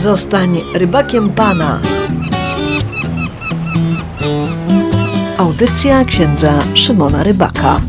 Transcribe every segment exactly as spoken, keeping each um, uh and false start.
Zostań rybakiem Pana. Audycja księdza Szymona Rybaka.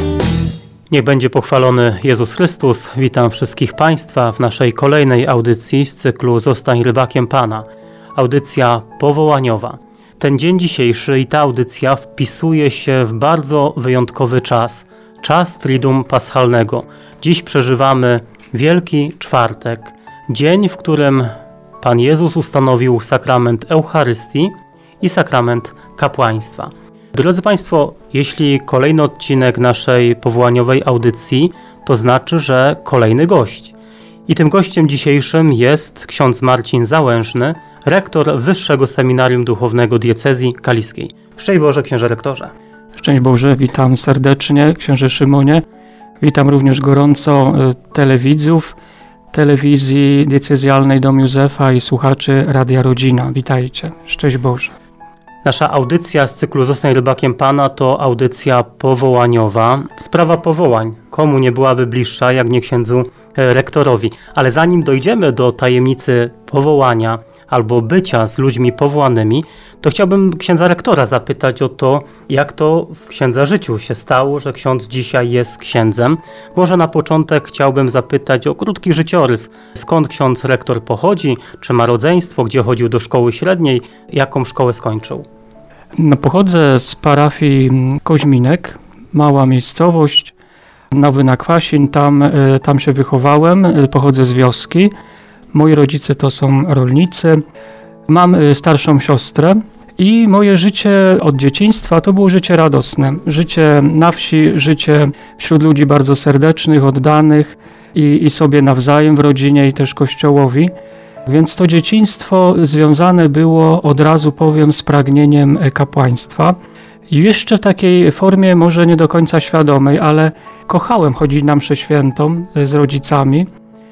Niech będzie pochwalony Jezus Chrystus. Witam wszystkich Państwa w naszej kolejnej audycji z cyklu Zostań rybakiem Pana. Audycja powołaniowa. Ten dzień dzisiejszy i ta audycja wpisuje się w bardzo wyjątkowy czas. Czas Triduum Paschalnego. Dziś przeżywamy Wielki Czwartek. Dzień, w którym Pan Jezus ustanowił sakrament Eucharystii i sakrament kapłaństwa. Drodzy Państwo, jeśli kolejny odcinek naszej powołaniowej audycji, to znaczy, że kolejny gość. I tym gościem dzisiejszym jest ksiądz Marcin Załężny, rektor Wyższego Seminarium Duchownego Diecezji Kaliskiej. Szczęść Boże, księże rektorze. Szczęść Boże, witam serdecznie, księże Szymonie. Witam również gorąco telewidzów, telewizji diecezjalnej Dom Józefa i słuchaczy Radia Rodzina. Witajcie. Szczęść Boże. Nasza audycja z cyklu Zostań rybakiem Pana to audycja powołaniowa. Sprawa powołań. Komu nie byłaby bliższa, jak nie księdzu rektorowi. Ale zanim dojdziemy do tajemnicy powołania albo bycia z ludźmi powołanymi, to chciałbym księdza rektora zapytać o to, jak to w księdza życiu się stało, że ksiądz dzisiaj jest księdzem. Może na początek chciałbym zapytać o krótki życiorys. Skąd ksiądz rektor pochodzi? Czy ma rodzeństwo? Gdzie chodził do szkoły średniej? Jaką szkołę skończył? No, pochodzę z parafii Koźminek, mała miejscowość, Nowy Nakwasin, tam, tam się wychowałem, pochodzę z wioski. Moi rodzice to są rolnicy. Mam starszą siostrę i moje życie od dzieciństwa to było życie radosne. Życie na wsi, życie wśród ludzi bardzo serdecznych, oddanych i, i sobie nawzajem w rodzinie i też Kościołowi. Więc to dzieciństwo związane było, od razu powiem, z pragnieniem kapłaństwa. I jeszcze w takiej formie może nie do końca świadomej, ale kochałem chodzić na mszę świętą z rodzicami,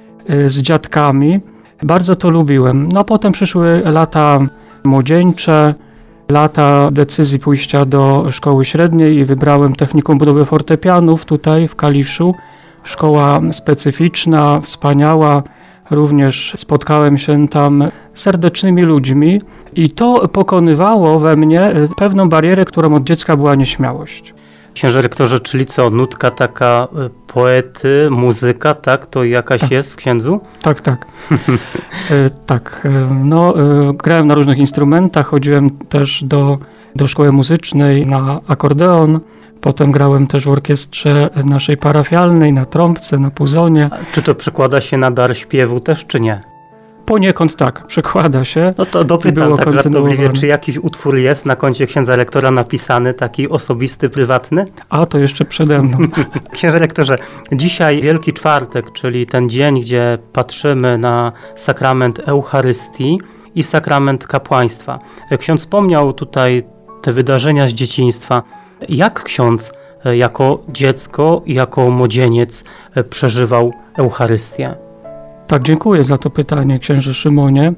z dziadkami. Bardzo to lubiłem. No potem przyszły lata młodzieńcze, lata decyzji pójścia do szkoły średniej i wybrałem technikum budowy fortepianów tutaj w Kaliszu. Szkoła specyficzna, wspaniała. Również spotkałem się tam z serdecznymi ludźmi i to pokonywało we mnie pewną barierę, którą od dziecka była nieśmiałość. Księże rektorze, czyli co, nutka taka poety, muzyka, tak? To jakaś tak. jest w księdzu? Tak, tak. e, tak. E, no, e, grałem na różnych instrumentach, chodziłem też do, do szkoły muzycznej na akordeon. Potem grałem też w orkiestrze naszej parafialnej, na trąbce, na puzonie. A czy to przekłada się na dar śpiewu też, czy nie? Poniekąd tak, przekłada się. No to dopytam tak żartobliwie, czy jakiś utwór jest na koncie księdza rektora napisany, taki osobisty, prywatny? A, to jeszcze przede mną. Księże rektorze, dzisiaj Wielki Czwartek, czyli ten dzień, gdzie patrzymy na sakrament Eucharystii i sakrament kapłaństwa. Ksiądz wspomniał tutaj te wydarzenia z dzieciństwa. Jak ksiądz jako dziecko, jako młodzieniec przeżywał Eucharystię? Tak, dziękuję za to pytanie, księże Szymonie,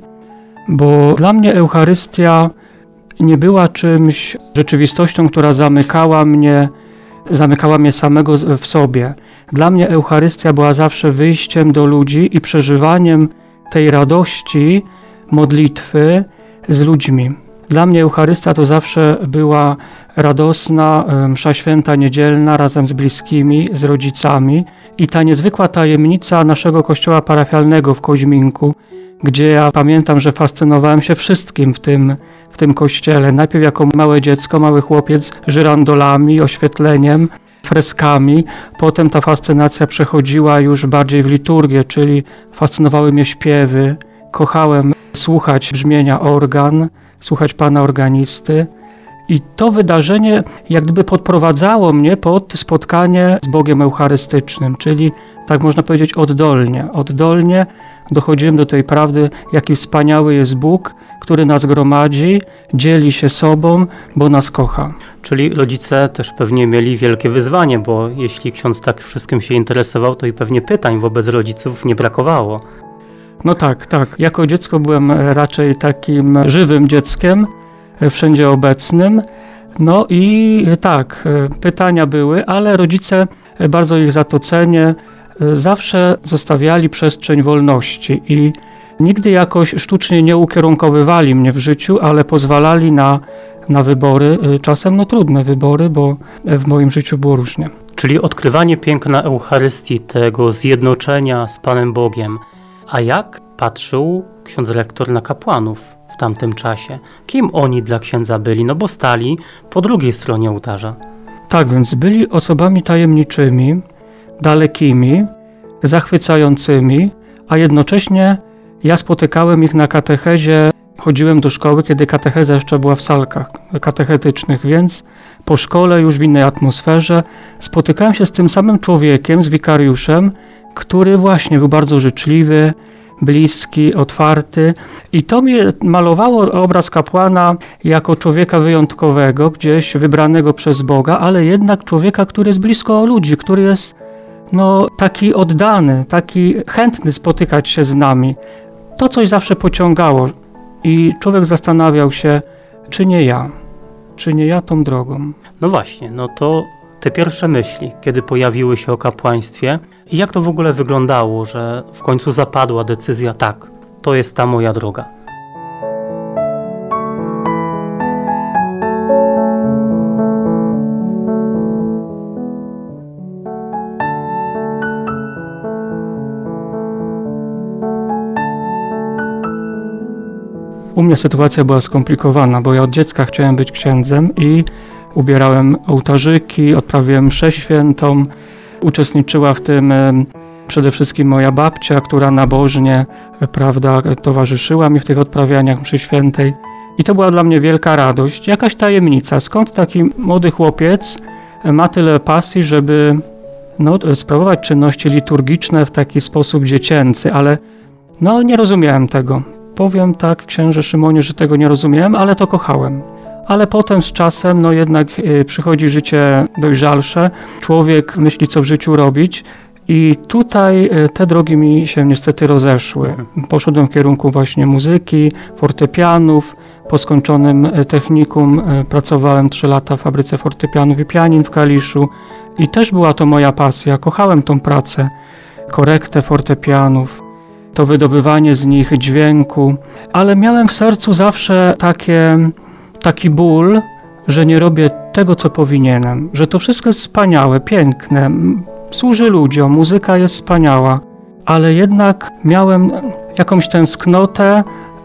bo dla mnie Eucharystia nie była czymś, rzeczywistością, która zamykała mnie, zamykała mnie samego w sobie. Dla mnie Eucharystia była zawsze wyjściem do ludzi i przeżywaniem tej radości modlitwy z ludźmi. Dla mnie Eucharystia to zawsze była radosna msza święta niedzielna razem z bliskimi, z rodzicami i ta niezwykła tajemnica naszego kościoła parafialnego w Koźminku, gdzie ja pamiętam, że fascynowałem się wszystkim w tym, w tym kościele. Najpierw jako małe dziecko, mały chłopiec żyrandolami, oświetleniem, freskami. Potem ta fascynacja przechodziła już bardziej w liturgię, czyli fascynowały mnie śpiewy. Kochałem słuchać brzmienia organ, słuchać pana organisty. I to wydarzenie jak gdyby podprowadzało mnie pod spotkanie z Bogiem Eucharystycznym, czyli tak można powiedzieć oddolnie. Oddolnie dochodziłem do tej prawdy, jaki wspaniały jest Bóg, który nas gromadzi, dzieli się sobą, bo nas kocha. Czyli rodzice też pewnie mieli wielkie wyzwanie, bo jeśli ksiądz tak wszystkim się interesował, to i pewnie pytań wobec rodziców nie brakowało. No tak, tak. Jako dziecko byłem raczej takim żywym dzieckiem, wszędzie obecnym. No i tak, pytania były, ale rodzice, bardzo ich za to cenię, zawsze zostawiali przestrzeń wolności i nigdy jakoś sztucznie nie ukierunkowywali mnie w życiu, ale pozwalali na, na wybory, czasem no trudne wybory, bo w moim życiu było różnie. Czyli odkrywanie piękna Eucharystii, tego zjednoczenia z Panem Bogiem. A jak patrzył ksiądz rektor na kapłanów w tamtym czasie? Kim oni dla księdza byli? No bo stali po drugiej stronie ołtarza. Tak, więc byli osobami tajemniczymi, dalekimi, zachwycającymi, a jednocześnie ja spotykałem ich na katechezie. Chodziłem do szkoły, kiedy katecheza jeszcze była w salkach katechetycznych, więc po szkole już w innej atmosferze spotykałem się z tym samym człowiekiem, z wikariuszem, który właśnie był bardzo życzliwy, bliski, otwarty i to mi malowało obraz kapłana jako człowieka wyjątkowego, gdzieś wybranego przez Boga, ale jednak człowieka, który jest blisko ludzi, który jest no, taki oddany, taki chętny spotykać się z nami. To coś zawsze pociągało i człowiek zastanawiał się, czy nie ja, czy nie ja tą drogą. No właśnie, no to te pierwsze myśli, kiedy pojawiły się o kapłaństwie i jak to w ogóle wyglądało, że w końcu zapadła decyzja, tak, to jest ta moja droga. U mnie sytuacja była skomplikowana, bo ja od dziecka chciałem być księdzem i ubierałem ołtarzyki, odprawiłem mszę świętą, uczestniczyła w tym przede wszystkim moja babcia, która nabożnie, prawda, towarzyszyła mi w tych odprawianiach mszy świętej i to była dla mnie wielka radość, jakaś tajemnica, skąd taki młody chłopiec ma tyle pasji, żeby no, sprawować czynności liturgiczne w taki sposób dziecięcy, ale no nie rozumiałem tego. Powiem tak, księże Szymonie, że tego nie rozumiałem, ale to kochałem. Ale potem z czasem, no jednak y, przychodzi życie dojrzalsze, człowiek myśli, co w życiu robić i tutaj y, te drogi mi się niestety rozeszły. Poszedłem w kierunku właśnie muzyki, fortepianów, po skończonym y, technikum y, pracowałem trzy lata w fabryce fortepianów i pianin w Kaliszu i też była to moja pasja, kochałem tą pracę, korektę fortepianów, to wydobywanie z nich dźwięku, ale miałem w sercu zawsze takie, taki ból, że nie robię tego, co powinienem, że to wszystko jest wspaniałe, piękne, służy ludziom, muzyka jest wspaniała, ale jednak miałem jakąś tęsknotę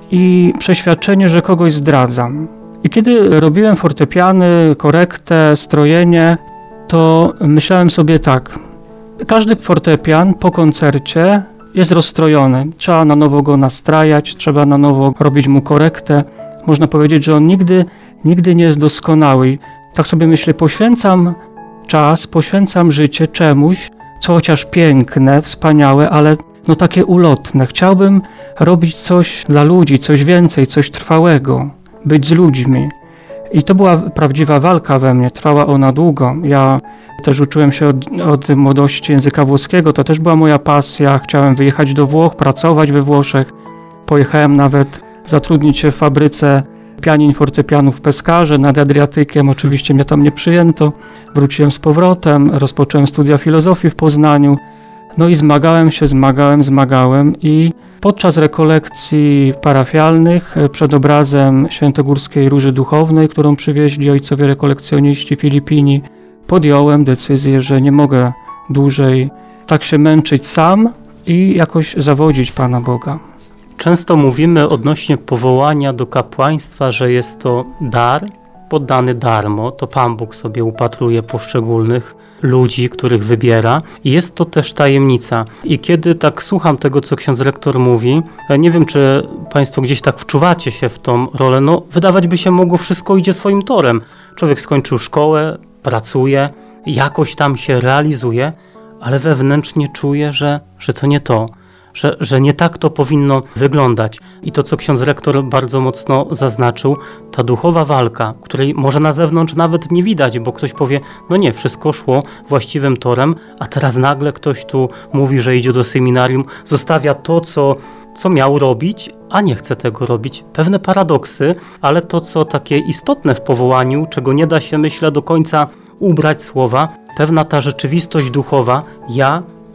i przeświadczenie, że kogoś zdradzam. I kiedy robiłem fortepiany, korektę, strojenie, to myślałem sobie tak, każdy fortepian po koncercie jest rozstrojony. Trzeba na nowo go nastrajać, trzeba na nowo robić mu korektę. Można powiedzieć, że on nigdy, nigdy nie jest doskonały. Tak sobie myślę, poświęcam czas, poświęcam życie czemuś, co chociaż piękne, wspaniałe, ale no takie ulotne. Chciałbym robić coś dla ludzi, coś więcej, coś trwałego, być z ludźmi. I to była prawdziwa walka we mnie, trwała ona długo. Ja też uczyłem się od, od młodości języka włoskiego, to też była moja pasja. Chciałem wyjechać do Włoch, pracować we Włoszech. Pojechałem nawet zatrudnić się w fabryce pianin, fortepianów w Pescarze nad Adriatykiem. Oczywiście mnie tam nie przyjęto. Wróciłem z powrotem, rozpocząłem studia filozofii w Poznaniu. No i zmagałem się, zmagałem, zmagałem i podczas rekolekcji parafialnych przed obrazem Świętogórskiej Róży Duchownej, którą przywieźli ojcowie rekolekcjoniści Filipini, podjąłem decyzję, że nie mogę dłużej tak się męczyć sam i jakoś zawodzić Pana Boga. Często mówimy odnośnie powołania do kapłaństwa, że jest to dar poddany darmo, to Pan Bóg sobie upatruje poszczególnych ludzi, których wybiera i jest to też tajemnica. I kiedy tak słucham tego, co ksiądz rektor mówi, nie wiem, czy Państwo gdzieś tak wczuwacie się w tą rolę, no wydawać by się mogło, wszystko idzie swoim torem. Człowiek skończył szkołę, pracuje, jakoś tam się realizuje, ale wewnętrznie czuje, że, że to nie to. Że, że nie tak to powinno wyglądać. I to, co ksiądz rektor bardzo mocno zaznaczył, ta duchowa walka, której może na zewnątrz nawet nie widać, bo ktoś powie, no nie, wszystko szło właściwym torem, a teraz nagle ktoś tu mówi, że idzie do seminarium, zostawia to, co, co miał robić, a nie chce tego robić. Pewne paradoksy, ale to, co takie istotne w powołaniu, czego nie da się, myślę, do końca ubrać słowa, pewna ta rzeczywistość duchowa, ja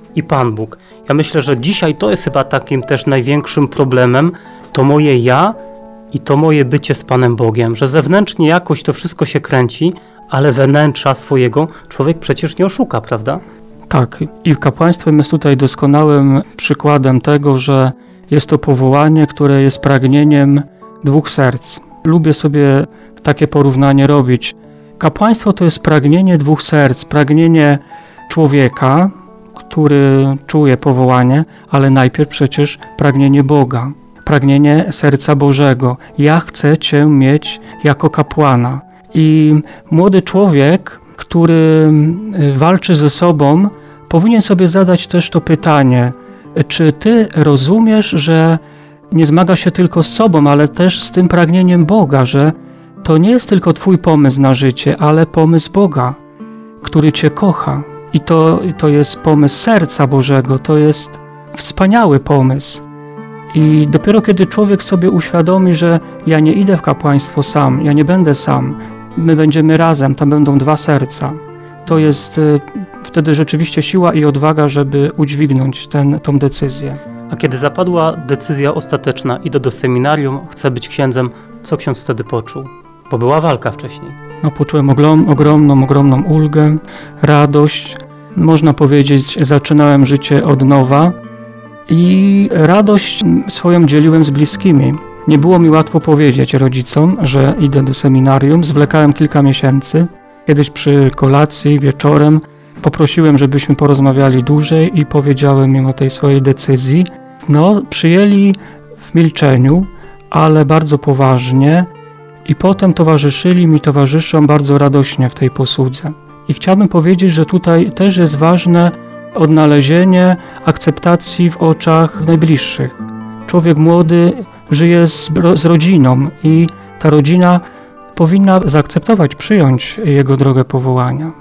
i Pan Bóg. Ja myślę, że dzisiaj to jest chyba takim też największym problemem, to moje ja i to moje bycie z Panem Bogiem, że zewnętrznie jakoś to wszystko się kręci, ale wnętrza swojego człowiek przecież nie oszuka, prawda? Tak, i kapłaństwo jest tutaj doskonałym przykładem tego, że jest to powołanie, które jest pragnieniem dwóch serc. Lubię sobie takie porównanie robić. Kapłaństwo to jest pragnienie dwóch serc, pragnienie człowieka, który czuje powołanie, ale najpierw przecież pragnienie Boga, pragnienie serca Bożego. Ja chcę Cię mieć jako kapłana. I młody człowiek, który walczy ze sobą, powinien sobie zadać też to pytanie, czy Ty rozumiesz, że nie zmaga się tylko z sobą, ale też z tym pragnieniem Boga, że to nie jest tylko Twój pomysł na życie, ale pomysł Boga, który Cię kocha. I to, to jest pomysł serca Bożego, to jest wspaniały pomysł. I dopiero kiedy człowiek sobie uświadomi, że ja nie idę w kapłaństwo sam, ja nie będę sam, my będziemy razem, tam będą dwa serca, to jest y, wtedy rzeczywiście siła i odwaga, żeby udźwignąć ten, tą decyzję. A kiedy zapadła decyzja ostateczna, idę do seminarium, chcę być księdzem, co ksiądz wtedy poczuł? Bo była walka wcześniej. No, poczułem ogrom, ogromną, ogromną ulgę, radość. Można powiedzieć, zaczynałem życie od nowa i radość swoją dzieliłem z bliskimi. Nie było mi łatwo powiedzieć rodzicom, że idę do seminarium. Zwlekałem kilka miesięcy. Kiedyś przy kolacji wieczorem poprosiłem, żebyśmy porozmawiali dłużej i powiedziałem im o tej swojej decyzji. No, przyjęli w milczeniu, ale bardzo poważnie i potem towarzyszyli mi, towarzyszą bardzo radośnie w tej posłudze. I chciałbym powiedzieć, że tutaj też jest ważne odnalezienie akceptacji w oczach najbliższych. Człowiek młody żyje z, z rodziną i ta rodzina powinna zaakceptować, przyjąć jego drogę powołania.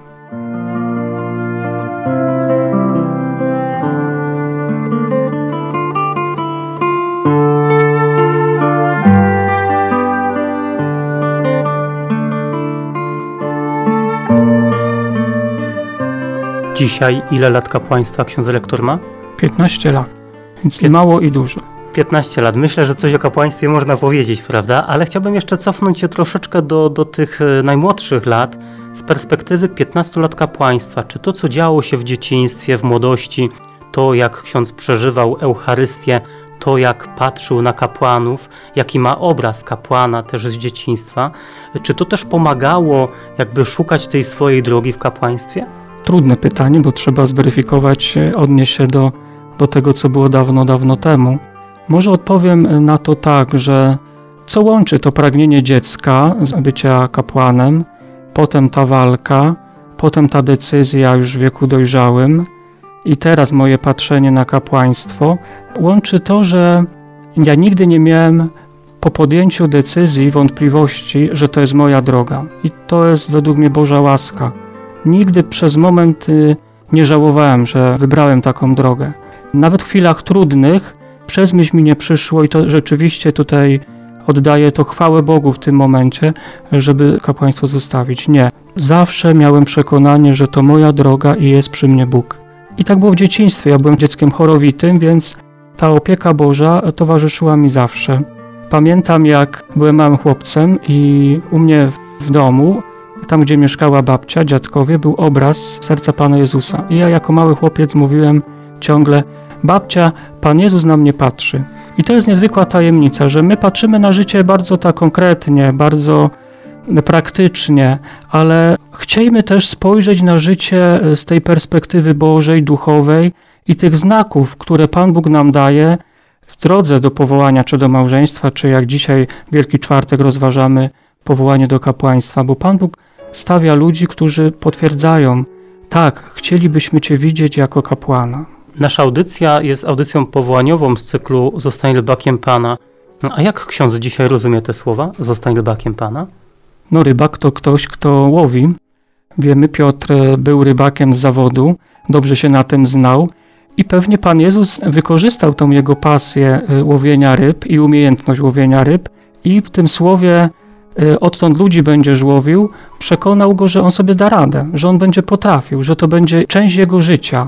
Dzisiaj ile lat kapłaństwa ksiądz elektor ma? piętnaście lat, więc i mało i dużo. piętnaście lat. Myślę, że coś o kapłaństwie można powiedzieć, prawda? Ale chciałbym jeszcze cofnąć się troszeczkę do, do tych najmłodszych lat z perspektywy piętnastu lat kapłaństwa. Czy to, co działo się w dzieciństwie, w młodości, to jak ksiądz przeżywał Eucharystię, to jak patrzył na kapłanów, jaki ma obraz kapłana też z dzieciństwa, czy to też pomagało jakby szukać tej swojej drogi w kapłaństwie? Trudne pytanie, bo trzeba zweryfikować, odnieść się do, do tego, co było dawno, dawno temu. Może odpowiem na to tak, że co łączy to pragnienie dziecka z bycia kapłanem, potem ta walka, potem ta decyzja już w wieku dojrzałym i teraz moje patrzenie na kapłaństwo, łączy to, że ja nigdy nie miałem po podjęciu decyzji wątpliwości, że to jest moja droga. I to jest według mnie Boża łaska. Nigdy przez moment nie żałowałem, że wybrałem taką drogę. Nawet w chwilach trudnych przez myśl mi nie przyszło i to rzeczywiście tutaj oddaję to chwałę Bogu w tym momencie, żeby kapłaństwo zostawić. Nie. Zawsze miałem przekonanie, że to moja droga i jest przy mnie Bóg. I tak było w dzieciństwie. Ja byłem dzieckiem chorowitym, więc ta opieka Boża towarzyszyła mi zawsze. Pamiętam, jak byłem małym chłopcem i u mnie w domu, tam gdzie mieszkała babcia, dziadkowie, był obraz serca Pana Jezusa. I ja jako mały chłopiec mówiłem ciągle: babcia, Pan Jezus na mnie patrzy. I to jest niezwykła tajemnica, że my patrzymy na życie bardzo tak konkretnie, bardzo praktycznie, ale chciejmy też spojrzeć na życie z tej perspektywy Bożej, duchowej i tych znaków, które Pan Bóg nam daje w drodze do powołania, czy do małżeństwa, czy jak dzisiaj Wielki Czwartek rozważamy powołanie do kapłaństwa, bo Pan Bóg stawia ludzi, którzy potwierdzają: tak, chcielibyśmy Cię widzieć jako kapłana. Nasza audycja jest audycją powołaniową z cyklu Zostań rybakiem Pana. No, a jak ksiądz dzisiaj rozumie te słowa? Zostań rybakiem Pana? No, rybak to ktoś, kto łowi. Wiemy, Piotr był rybakiem z zawodu, dobrze się na tym znał i pewnie Pan Jezus wykorzystał tą jego pasję łowienia ryb i umiejętność łowienia ryb i w tym słowie odtąd ludzi będziesz łowił, przekonał go, że on sobie da radę, że on będzie potrafił, że to będzie część jego życia.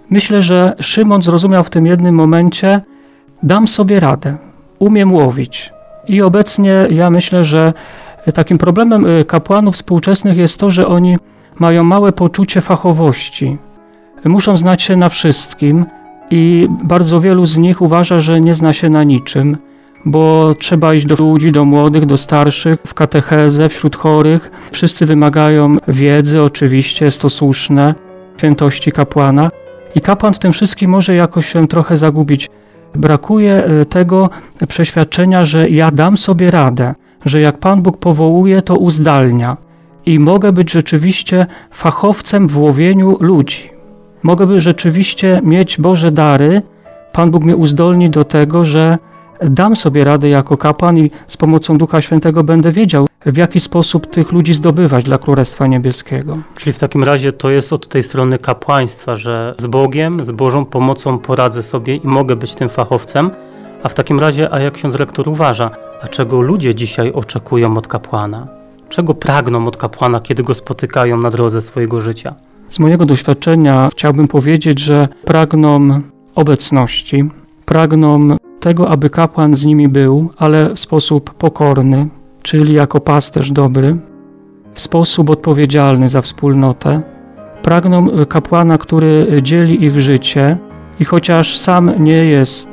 Myślę, że Szymon zrozumiał w tym jednym momencie, dam sobie radę, umiem łowić. I obecnie ja myślę, że takim problemem kapłanów współczesnych jest to, że oni mają małe poczucie fachowości. Muszą znać się na wszystkim i bardzo wielu z nich uważa, że nie zna się na niczym, bo trzeba iść do ludzi, do młodych, do starszych, w katechezę, wśród chorych. Wszyscy wymagają wiedzy, oczywiście, jest to słuszne, świętości kapłana. I kapłan w tym wszystkim może jakoś się trochę zagubić. Brakuje tego przeświadczenia, że ja dam sobie radę, że jak Pan Bóg powołuje, to uzdalnia. I mogę być rzeczywiście fachowcem w łowieniu ludzi. Mogę być rzeczywiście mieć Boże dary. Pan Bóg mnie uzdolni do tego, że dam sobie radę jako kapłan i z pomocą Ducha Świętego będę wiedział, w jaki sposób tych ludzi zdobywać dla Królestwa Niebieskiego. Czyli w takim razie to jest od tej strony kapłaństwa, że z Bogiem, z Bożą pomocą poradzę sobie i mogę być tym fachowcem. A w takim razie, a jak ksiądz rektor uważa, a czego ludzie dzisiaj oczekują od kapłana? Czego pragną od kapłana, kiedy go spotykają na drodze swojego życia? Z mojego doświadczenia chciałbym powiedzieć, że pragną obecności, pragną tego, aby kapłan z nimi był, ale w sposób pokorny, czyli jako pasterz dobry, w sposób odpowiedzialny za wspólnotę. Pragną kapłana, który dzieli ich życie i chociaż sam nie jest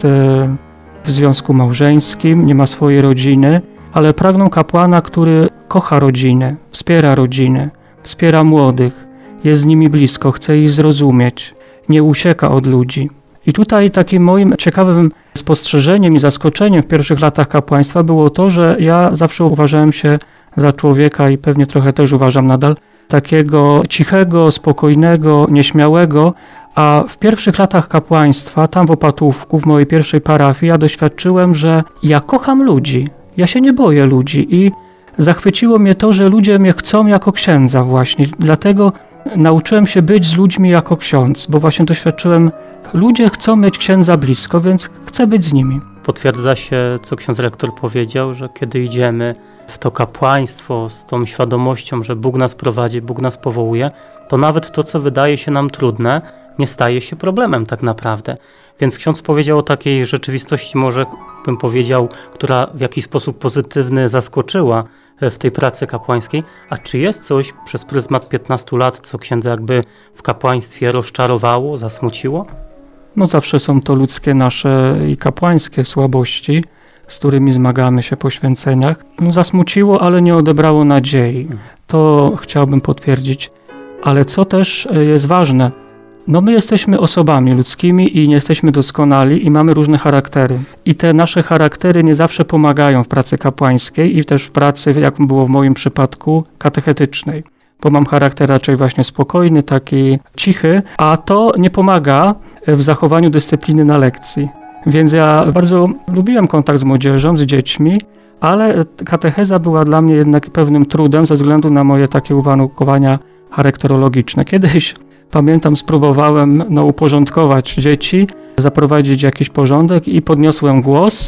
w związku małżeńskim, nie ma swojej rodziny, ale pragną kapłana, który kocha rodziny, wspiera rodziny, wspiera młodych, jest z nimi blisko, chce ich zrozumieć, nie ucieka od ludzi. I tutaj takim moim ciekawym spostrzeżeniem i zaskoczeniem w pierwszych latach kapłaństwa było to, że ja zawsze uważałem się za człowieka i pewnie trochę też uważam nadal, takiego cichego, spokojnego, nieśmiałego, a w pierwszych latach kapłaństwa, tam w Opatówku, w mojej pierwszej parafii, ja doświadczyłem, że ja kocham ludzi, ja się nie boję ludzi i zachwyciło mnie to, że ludzie mnie chcą jako księdza właśnie, dlatego nauczyłem się być z ludźmi jako ksiądz, bo właśnie doświadczyłem, ludzie chcą mieć księdza blisko, więc chcę być z nimi. Potwierdza się, co ksiądz rektor powiedział, że kiedy idziemy w to kapłaństwo z tą świadomością, że Bóg nas prowadzi, Bóg nas powołuje, to nawet to, co wydaje się nam trudne, nie staje się problemem tak naprawdę. Więc ksiądz powiedział o takiej rzeczywistości, może bym powiedział, która w jakiś sposób pozytywny zaskoczyła w tej pracy kapłańskiej. A czy jest coś przez pryzmat piętnastu lat, co księdza jakby w kapłaństwie rozczarowało, zasmuciło? No zawsze są to ludzkie nasze i kapłańskie słabości, z którymi zmagamy się po święceniach. No, zasmuciło, ale nie odebrało nadziei. To chciałbym potwierdzić. Ale co też jest ważne, no my jesteśmy osobami ludzkimi i nie jesteśmy doskonali i mamy różne charaktery. I te nasze charaktery nie zawsze pomagają w pracy kapłańskiej i też w pracy, jak było w moim przypadku, katechetycznej. Bo mam charakter raczej właśnie spokojny, taki cichy, a to nie pomaga w zachowaniu dyscypliny na lekcji. Więc ja bardzo lubiłem kontakt z młodzieżą, z dziećmi, ale katecheza była dla mnie jednak pewnym trudem ze względu na moje takie uwarunkowania charakterologiczne. Kiedyś, pamiętam, spróbowałem no, uporządkować dzieci, zaprowadzić jakiś porządek i podniosłem głos,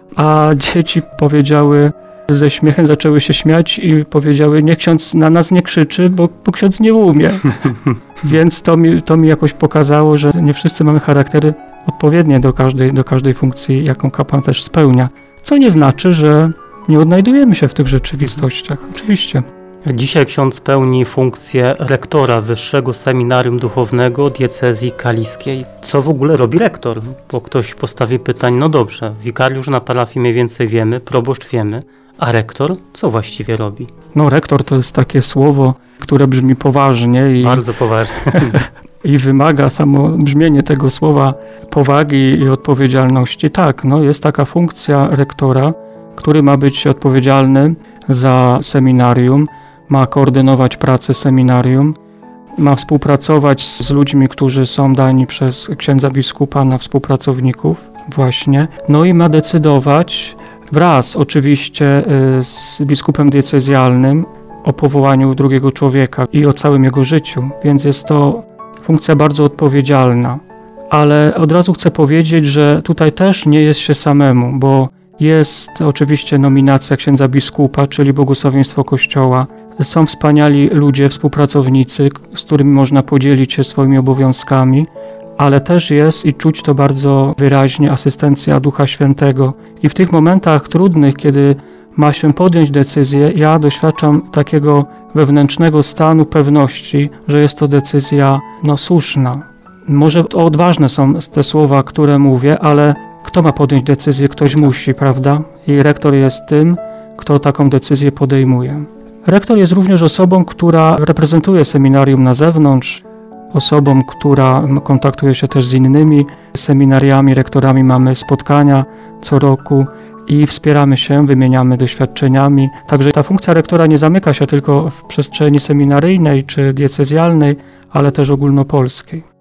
a dzieci powiedziały, ze śmiechem zaczęły się śmiać i powiedziały, niech ksiądz na nas nie krzyczy, bo, bo ksiądz nie umie. Więc to mi, to mi jakoś pokazało, że nie wszyscy mamy charaktery odpowiednie do każdej, do każdej funkcji, jaką kapłan też spełnia. Co nie znaczy, że nie odnajdujemy się w tych rzeczywistościach. Oczywiście. Dzisiaj ksiądz pełni funkcję rektora Wyższego Seminarium Duchownego Diecezji Kaliskiej. Co w ogóle robi rektor? Bo ktoś postawi pytanie, no dobrze, wikariusz na parafii mniej więcej wiemy, proboszcz wiemy, a rektor co właściwie robi? No rektor to jest takie słowo, które brzmi poważnie i, bardzo poważnie. i wymaga samo brzmienie tego słowa powagi i odpowiedzialności. Tak, no jest taka funkcja rektora, który ma być odpowiedzialny za seminarium, ma koordynować pracę seminarium, ma współpracować z ludźmi, którzy są dani przez księdza biskupa na współpracowników właśnie, no i ma decydować wraz oczywiście z biskupem diecezjalnym o powołaniu drugiego człowieka i o całym jego życiu, więc jest to funkcja bardzo odpowiedzialna. Ale od razu chcę powiedzieć, że tutaj też nie jest się samemu, bo jest oczywiście nominacja księdza biskupa, czyli błogosławieństwo Kościoła. Są wspaniali ludzie, współpracownicy, z którymi można podzielić się swoimi obowiązkami, ale też jest i czuć to bardzo wyraźnie asystencja Ducha Świętego. I w tych momentach trudnych, kiedy ma się podjąć decyzję, ja doświadczam takiego wewnętrznego stanu pewności, że jest to decyzja no, słuszna. Może to odważne są te słowa, które mówię, ale kto ma podjąć decyzję? Ktoś musi, prawda? I rektor jest tym, kto taką decyzję podejmuje. Rektor jest również osobą, która reprezentuje seminarium na zewnątrz, osobą, która kontaktuje się też z innymi seminariami, rektorami. Mamy spotkania co roku i wspieramy się, wymieniamy doświadczeniami. Także ta funkcja rektora nie zamyka się tylko w przestrzeni seminaryjnej czy diecezjalnej, ale też ogólnopolskiej.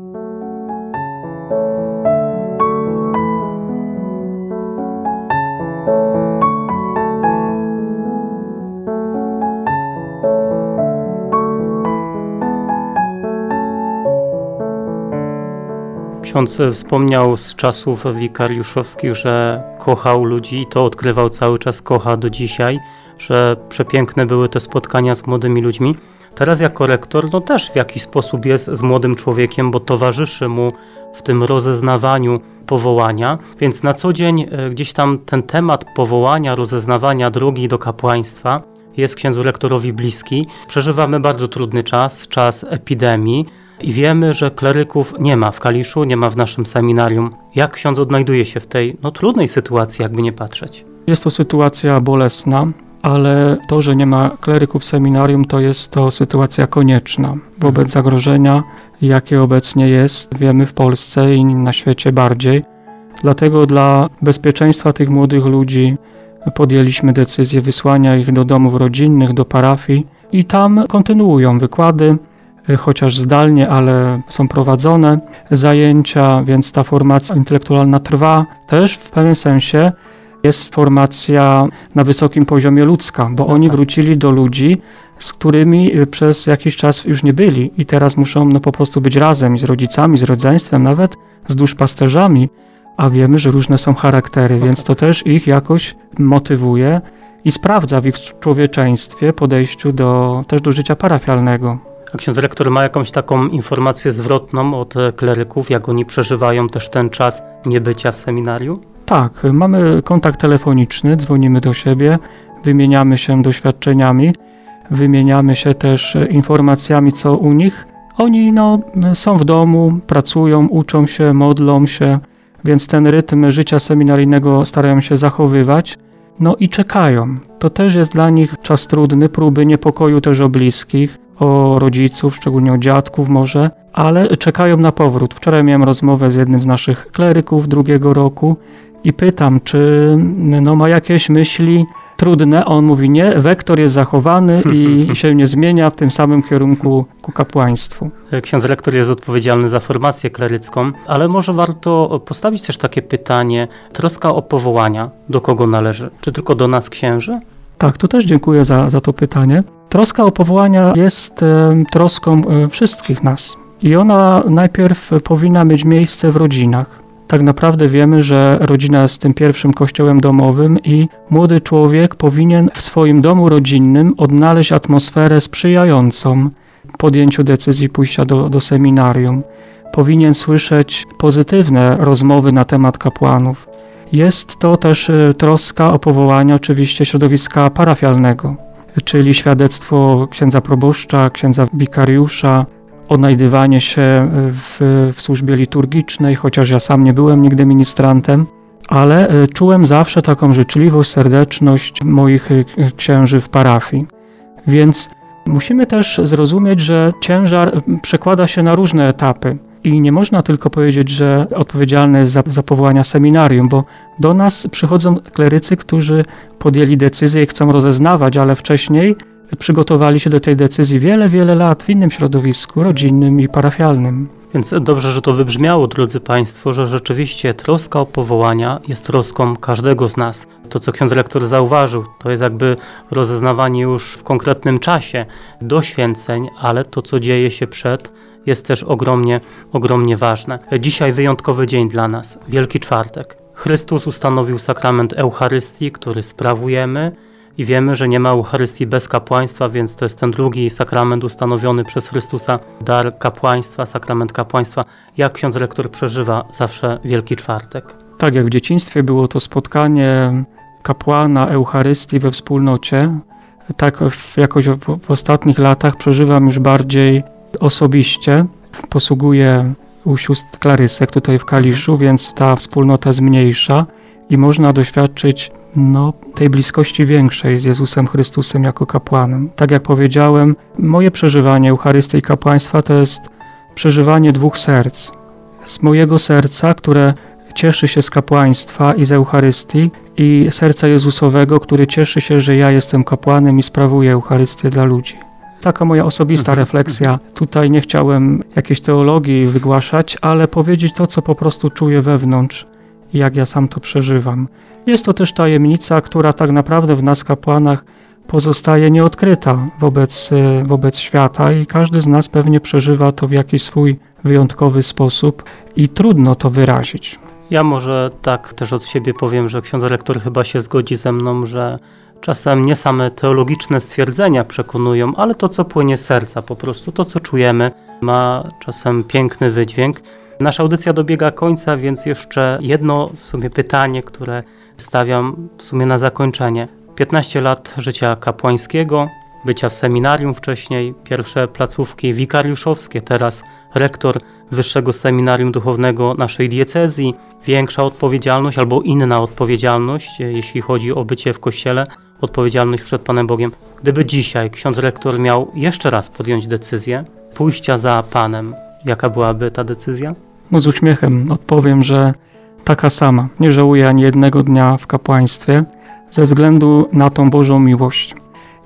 Ksiądz wspomniał z czasów wikariuszowskich, że kochał ludzi i to odkrywał cały czas, kocha do dzisiaj, że przepiękne były te spotkania z młodymi ludźmi. Teraz jako rektor no też w jakiś sposób jest z młodym człowiekiem, bo towarzyszy mu w tym rozeznawaniu powołania, więc na co dzień gdzieś tam ten temat powołania, rozeznawania drogi do kapłaństwa jest księdzu rektorowi bliski. Przeżywamy bardzo trudny czas, czas epidemii. I wiemy, że kleryków nie ma w Kaliszu, nie ma w naszym seminarium. Jak ksiądz odnajduje się w tej no, trudnej sytuacji, jakby nie patrzeć? Jest to sytuacja bolesna, ale to, że nie ma kleryków w seminarium, to jest to sytuacja konieczna wobec zagrożenia, jakie obecnie jest, wiemy w Polsce i na świecie bardziej. Dlatego dla bezpieczeństwa tych młodych ludzi podjęliśmy decyzję wysłania ich do domów rodzinnych, do parafii i tam kontynuują wykłady, chociaż zdalnie, ale są prowadzone zajęcia, więc ta formacja intelektualna trwa. Też w pewnym sensie jest formacja na wysokim poziomie ludzka, bo oni wrócili do ludzi, z którymi przez jakiś czas już nie byli i teraz muszą no, po prostu być razem z rodzicami, z rodzeństwem, nawet z duszpasterzami, a wiemy, że różne są charaktery, więc to też ich jakoś motywuje i sprawdza w ich człowieczeństwie, podejściu do, też do życia parafialnego. A ksiądz rektor ma jakąś taką informację zwrotną od kleryków, jak oni przeżywają też ten czas niebycia w seminarium? Tak, mamy kontakt telefoniczny, dzwonimy do siebie, wymieniamy się doświadczeniami, wymieniamy się też informacjami, co u nich. Oni no, są w domu, pracują, uczą się, modlą się, więc ten rytm życia seminaryjnego starają się zachowywać. No i czekają. To też jest dla nich czas trudny, próby niepokoju też o bliskich, o rodziców, szczególnie o dziadków może, ale czekają na powrót. Wczoraj miałem rozmowę z jednym z naszych kleryków drugiego roku i pytam, czy no, ma jakieś myśli trudne. On mówi nie, wektor jest zachowany i się nie zmienia w tym samym kierunku ku kapłaństwu. Ksiądz rektor jest odpowiedzialny za formację klerycką, ale może warto postawić też takie pytanie, troska o powołania, do kogo należy? Czy tylko do nas księży? Tak, to też dziękuję za, za to pytanie. Troska o powołania jest e, troską e, wszystkich nas i ona najpierw powinna mieć miejsce w rodzinach. Tak naprawdę wiemy, że rodzina jest tym pierwszym kościołem domowym i młody człowiek powinien w swoim domu rodzinnym odnaleźć atmosferę sprzyjającą podjęciu decyzji pójścia do, do seminarium. Powinien słyszeć pozytywne rozmowy na temat kapłanów. Jest to też troska o powołanie oczywiście środowiska parafialnego, czyli świadectwo księdza proboszcza, księdza wikariusza, odnajdywanie się w, w służbie liturgicznej, chociaż ja sam nie byłem nigdy ministrantem, ale czułem zawsze taką życzliwość, serdeczność moich księży w parafii. Więc musimy też zrozumieć, że ciężar przekłada się na różne etapy. I nie można tylko powiedzieć, że odpowiedzialny jest za, za powołania seminarium, bo do nas przychodzą klerycy, którzy podjęli decyzję i chcą rozeznawać, ale wcześniej przygotowali się do tej decyzji wiele, wiele lat w innym środowisku rodzinnym i parafialnym. Więc dobrze, że to wybrzmiało, drodzy Państwo, że rzeczywiście troska o powołania jest troską każdego z nas. To, co ksiądz rektor zauważył, to jest jakby rozeznawanie już w konkretnym czasie do święceń, ale to, co dzieje się przed, jest też ogromnie, ogromnie ważne. Dzisiaj wyjątkowy dzień dla nas, Wielki Czwartek. Chrystus ustanowił sakrament Eucharystii, który sprawujemy I wiemy, że nie ma Eucharystii bez kapłaństwa, więc to jest ten drugi sakrament ustanowiony przez Chrystusa, dar kapłaństwa, sakrament kapłaństwa. Jak ksiądz rektor przeżywa zawsze Wielki Czwartek? Tak jak w dzieciństwie było to spotkanie kapłana, Eucharystii we wspólnocie, tak w, jakoś w, w ostatnich latach przeżywam już bardziej osobiście. Posługuję u sióstr Klarysek tutaj w Kaliszu, więc ta wspólnota jest mniejsza i można doświadczyć no, tej bliskości większej z Jezusem Chrystusem jako kapłanem. Tak jak powiedziałem, moje przeżywanie Eucharystii i kapłaństwa to jest przeżywanie dwóch serc. Z mojego serca, które cieszy się z kapłaństwa i z Eucharystii, i serca Jezusowego, który cieszy się, że ja jestem kapłanem i sprawuję Eucharystię dla ludzi. Taka moja osobista Mhm. refleksja. Tutaj nie chciałem jakiejś teologii wygłaszać, ale powiedzieć to, co po prostu czuję wewnątrz i jak ja sam to przeżywam. Jest to też tajemnica, która tak naprawdę w nas kapłanach pozostaje nieodkryta wobec, wobec świata i każdy z nas pewnie przeżywa to w jakiś swój wyjątkowy sposób i trudno to wyrazić. Ja może tak też od siebie powiem, że ksiądz rektor chyba się zgodzi ze mną, że czasem nie same teologiczne stwierdzenia przekonują, ale to, co płynie z serca po prostu, to, co czujemy, ma czasem piękny wydźwięk. Nasza audycja dobiega końca, więc jeszcze jedno w sumie pytanie, które stawiam w sumie na zakończenie. piętnaście lat życia kapłańskiego, bycia w seminarium wcześniej, pierwsze placówki wikariuszowskie, teraz rektor Wyższego Seminarium Duchownego naszej diecezji, większa odpowiedzialność albo inna odpowiedzialność, jeśli chodzi o bycie w Kościele, odpowiedzialność przed Panem Bogiem. Gdyby dzisiaj ksiądz rektor miał jeszcze raz podjąć decyzję pójścia za Panem, jaka byłaby ta decyzja? No z uśmiechem odpowiem, że taka sama. Nie żałuję ani jednego dnia w kapłaństwie ze względu na tą Bożą miłość.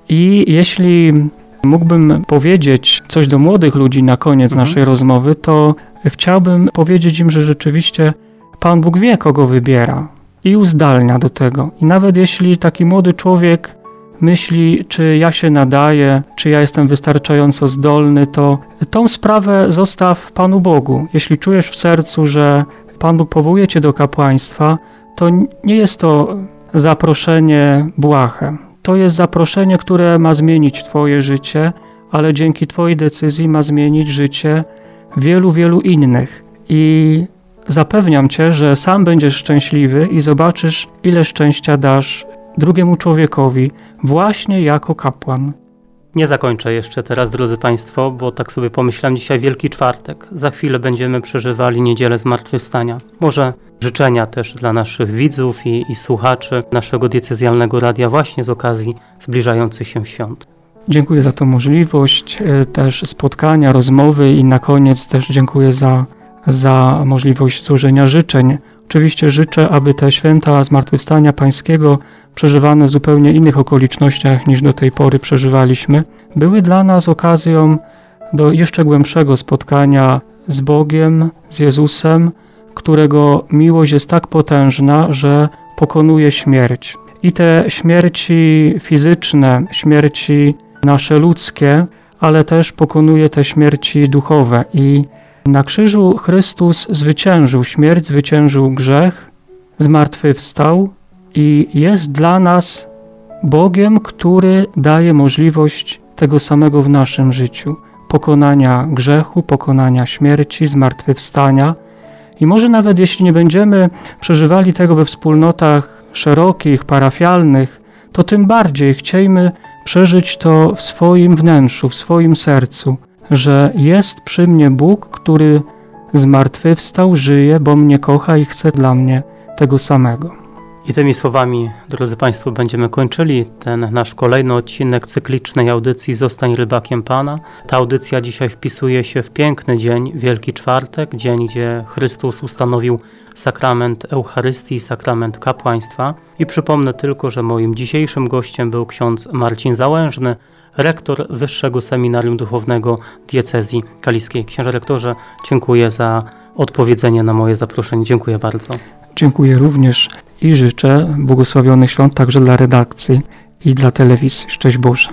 I jeśli mógłbym powiedzieć coś do młodych ludzi na koniec mhm. naszej rozmowy, to chciałbym powiedzieć im, że rzeczywiście Pan Bóg wie, kogo wybiera i uzdalnia do tego. I nawet jeśli taki młody człowiek myśli, czy ja się nadaję, czy ja jestem wystarczająco zdolny, to tą sprawę zostaw Panu Bogu. Jeśli czujesz w sercu, że Pan Bóg powołuje cię do kapłaństwa, to nie jest to zaproszenie błahe. To jest zaproszenie, które ma zmienić twoje życie, ale dzięki twojej decyzji ma zmienić życie wielu, wielu innych. I zapewniam cię, że sam będziesz szczęśliwy i zobaczysz, ile szczęścia dasz drugiemu człowiekowi właśnie jako kapłan. Nie zakończę jeszcze teraz, drodzy Państwo, bo tak sobie pomyślałem, dzisiaj Wielki Czwartek. Za chwilę będziemy przeżywali Niedzielę Zmartwychwstania. Może życzenia też dla naszych widzów i, i słuchaczy naszego diecezjalnego radia właśnie z okazji zbliżających się świąt. Dziękuję za tę możliwość też spotkania, rozmowy i na koniec też dziękuję za, za możliwość złożenia życzeń. Oczywiście życzę, aby te święta Zmartwychwstania Pańskiego przeżywane w zupełnie innych okolicznościach niż do tej pory przeżywaliśmy, były dla nas okazją do jeszcze głębszego spotkania z Bogiem, z Jezusem, którego miłość jest tak potężna, że pokonuje śmierć. I te śmierci fizyczne, śmierci nasze ludzkie, ale też pokonuje te śmierci duchowe. I na krzyżu Chrystus zwyciężył śmierć, zwyciężył grzech, zmartwychwstał i jest dla nas Bogiem, który daje możliwość tego samego w naszym życiu. Pokonania grzechu, pokonania śmierci, zmartwychwstania. I może nawet jeśli nie będziemy przeżywali tego we wspólnotach szerokich, parafialnych, to tym bardziej chciejmy przeżyć to w swoim wnętrzu, w swoim sercu, że jest przy mnie Bóg, który zmartwychwstał, żyje, bo mnie kocha i chce dla mnie tego samego. I tymi słowami, drodzy Państwo, będziemy kończyli ten nasz kolejny odcinek cyklicznej audycji Zostań rybakiem Pana. Ta audycja dzisiaj wpisuje się w piękny dzień, Wielki Czwartek, dzień, gdzie Chrystus ustanowił sakrament Eucharystii i sakrament kapłaństwa. I przypomnę tylko, że moim dzisiejszym gościem był ksiądz Marcin Załężny, rektor Wyższego Seminarium Duchownego Diecezji Kaliskiej. Księże rektorze, dziękuję za odpowiedzenie na moje zaproszenie. Dziękuję bardzo. Dziękuję również i życzę błogosławionych świąt także dla redakcji i dla telewizji. Szczęść Boże.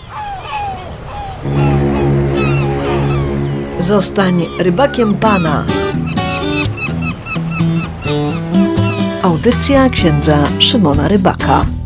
Zostań rybakiem Pana. Audycja księdza Szymona Rybaka.